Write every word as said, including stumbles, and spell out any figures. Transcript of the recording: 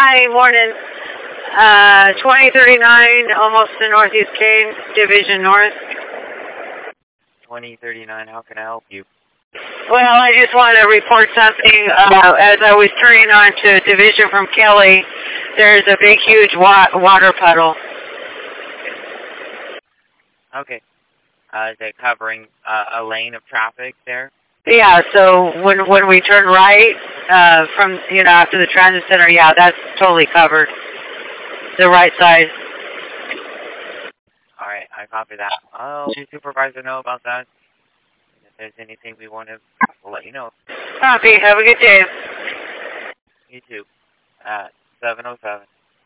Hi, morning. Uh, twenty thirty-nine, almost to Northeast Kane, Division North. twenty thirty-nine, how can I help you? Well, I just want to report something. Uh, as I was turning on to Division from Kelly, there's a big, huge wa water puddle. Okay. Uh, is it covering uh, a lane of traffic there? Yeah, so when when we turn right uh, from, you know, after the transit center, yeah, that's totally covered. The right side. All right, I copy that. I'll let your supervisor know about that. If there's anything we want to, we'll let you know. Copy. Have a good day. You too. At seven oh seven.